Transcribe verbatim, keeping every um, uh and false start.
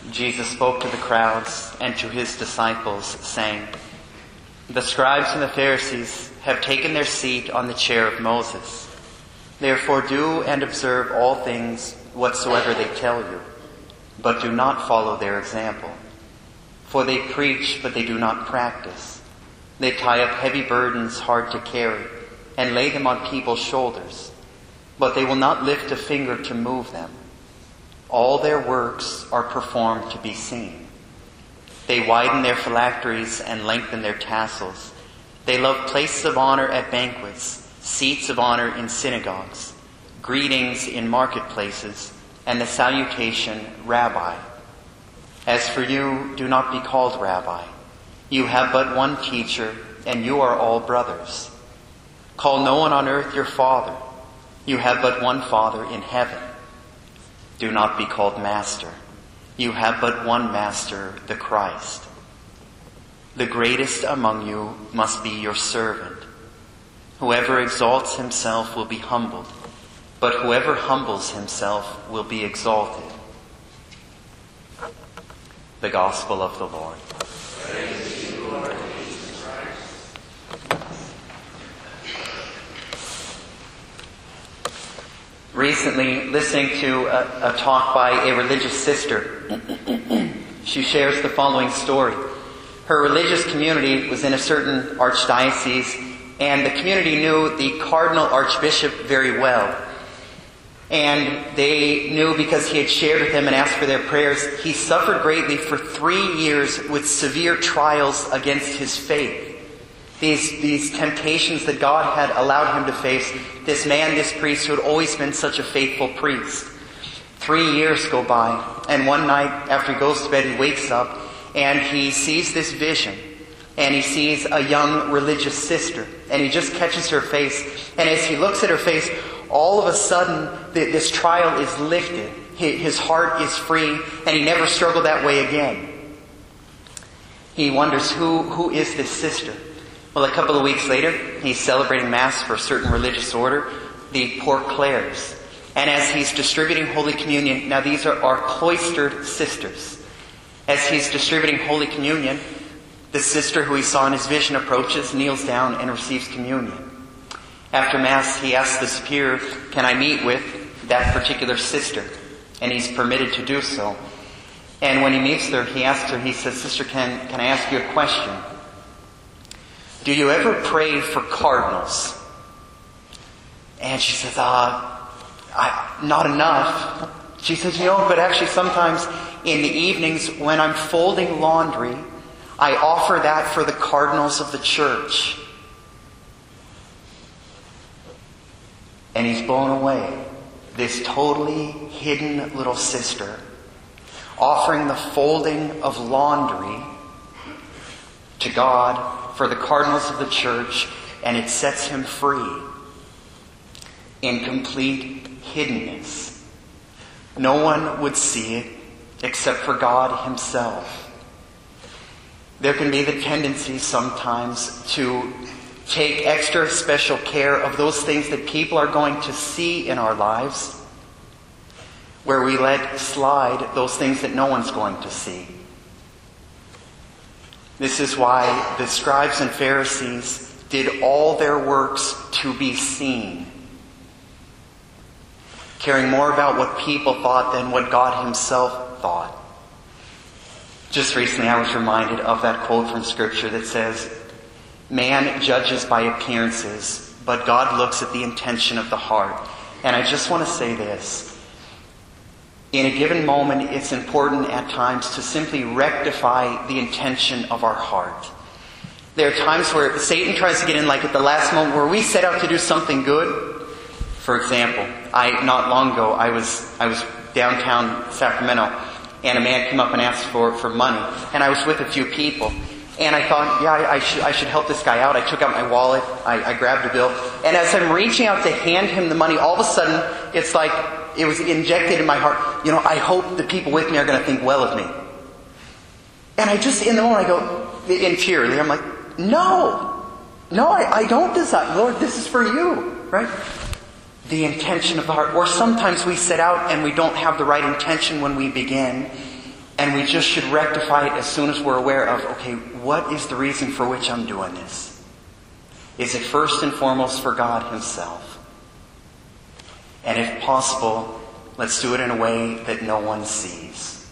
Jesus spoke to the crowds and to his disciples, saying, "The scribes and the Pharisees have taken their seat on the chair of Moses. Therefore do and observe all things whatsoever they tell you, but do not follow their example. For they preach, but they do not practice. They tie up heavy burdens hard to carry and lay them on people's shoulders, but they will not lift a finger to move them. All their works are performed to be seen. They widen their phylacteries and lengthen their tassels. They love places of honor at banquets, seats of honor in synagogues, greetings in marketplaces, and the salutation, Rabbi. As for you, do not be called Rabbi. You have but one teacher, and you are all brothers. Call no one on earth your father. You have but one Father in heaven. Do not be called Master. You have but one Master, the Christ. The greatest among you must be your servant. Whoever exalts himself will be humbled, but whoever humbles himself will be exalted." The Gospel of the Lord. Praise to you, Lord Jesus Christ. Recently, listening to a, a talk by a religious sister, she shares the following story. Her religious community was in a certain archdiocese, and the community knew the Cardinal Archbishop very well. And they knew, because he had shared with them and asked for their prayers, he suffered greatly for three years with severe trials against his faith. These, these temptations that God had allowed him to face, this man, this priest who had always been such a faithful priest. Three years go by, and one night after he goes to bed, he wakes up and he sees this vision. And he sees a young religious sister, and he just catches her face. And as he looks at her face, all of a sudden, this trial is lifted. His heart is free, and he never struggled that way again. He wonders, who, who is this sister? Well, a couple of weeks later, he's celebrating Mass for a certain religious order, the Poor Clares. And as he's distributing Holy Communion, now these are our cloistered sisters. As he's distributing Holy Communion, the sister who he saw in his vision approaches, kneels down, and receives communion. After Mass, he asks the superior, "Can I meet with that particular sister?" And he's permitted to do so. And when he meets her, he asks her, he says, "Sister, can, can I ask you a question? Do you ever pray for cardinals?" And she says, uh, I, not enough. She says, "You know, but actually sometimes in the evenings when I'm folding laundry, I offer that for the cardinals of the church." And he's blown away. This totally hidden little sister offering the folding of laundry to God for the cardinals of the church, and it sets him free in complete hiddenness. No one would see it except for God himself. There can be the tendency sometimes to take extra special care of those things that people are going to see in our lives, where we let slide those things that no one's going to see. This is why the scribes and Pharisees did all their works to be seen, caring more about what people thought than what God himself thought. Just recently I was reminded of that quote from Scripture that says, "Man judges by appearances, but God looks at the intention of the heart." And I just want to say this. In a given moment, it's important at times to simply rectify the intention of our heart. There are times where Satan tries to get in, like at the last moment, where we set out to do something good. For example, I not long ago, I was I was downtown Sacramento, and a man came up and asked for, for money. And I was with a few people. And I thought, yeah, I, I should I should help this guy out. I took out my wallet, I, I grabbed a bill. And as I'm reaching out to hand him the money, all of a sudden, it's like it was injected in my heart. You know, I hope the people with me are going to think well of me. And I just, in the moment, I go, interiorly, I'm like, no, no, I, I don't desire. Lord, this is for you, right? The intention of the heart. Or sometimes we set out and we don't have the right intention when we begin. And we just should rectify it as soon as we're aware of, okay, what is the reason for which I'm doing this? Is it first and foremost for God Himself? And if possible, let's do it in a way that no one sees.